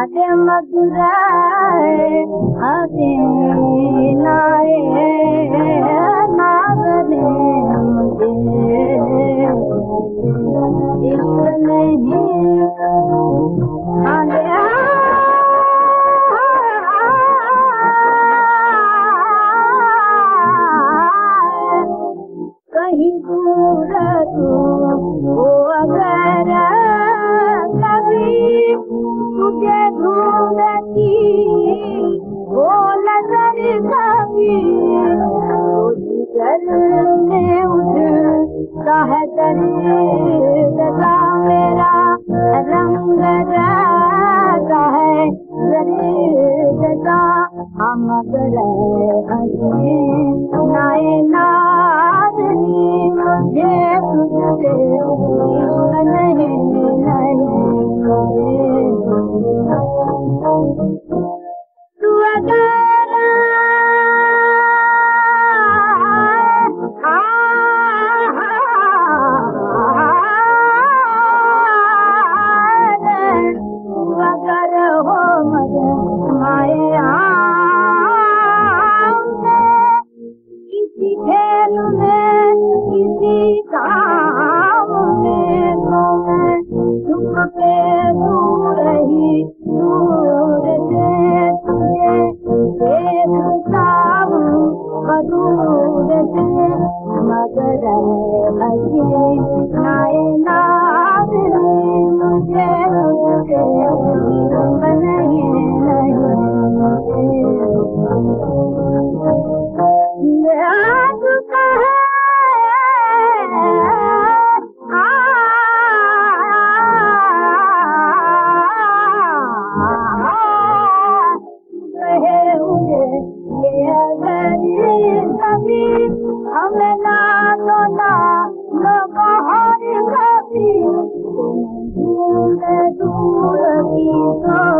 मधुराए हसीनाए नागने मुझे इश्क नहीं कहीं दूर तू हो अगर कभी तुझे ढूंढती वो नजर कभी जिगर में उठता है दर्द का मेरा रंग रहता है दर्द का हम अगर हंसी नाए नाज़नी मुझे तुझसे नहीं तू अगर हो मगर माया किसी खेल में किसी काम में तो मैं चुप के दूर ही दूर से तुझे देखता हूँ दूर से मगर हंसी नाए नाज़नी मुझे तुझसे नहीं हमें ना तो ना दूर की